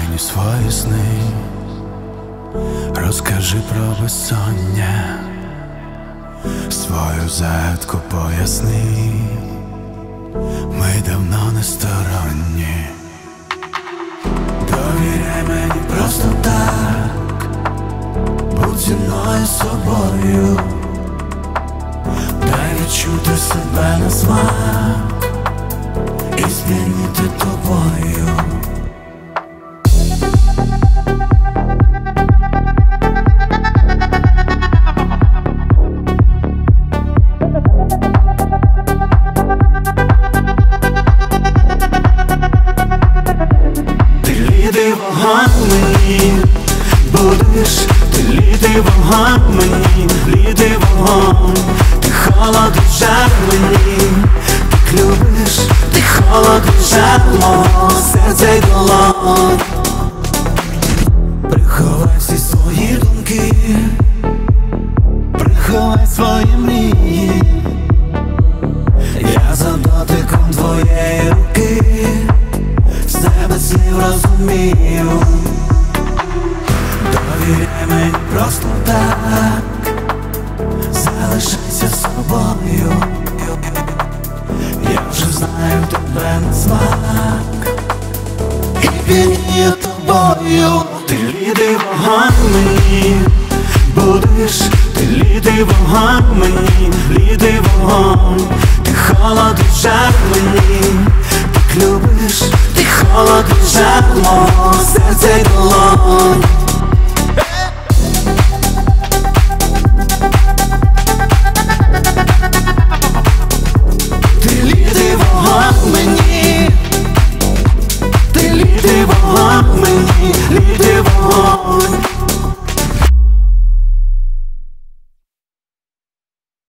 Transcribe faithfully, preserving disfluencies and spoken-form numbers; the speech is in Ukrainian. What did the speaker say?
мені свої сни, розкажи про безсоння, свою загадку поясни, ми давно не сторонні. Довіряй мені просто так, будь зі мною собою, дай відчути себе на смак і змінити тобою. Ти лідий вогонь мені, будеш, ти лідий вогонь мені, лідий вогонь, ти холод і жар мені, так любиш, ти холод і жар мого серця й долонь. Приховай всі свої думки, приховай свої мрії, я за дотиком твоєї руки все без слів розумію. Довіряй мені просто так, залишайся собою, я вже знаю тебе на смак і п'янію тобою. Ти лідий вогонь мені, будеш, ти лідий вогонь мені, лідий вогонь, ти холод і жар мені, так любиш, ти холод і жар мого серця й долонь.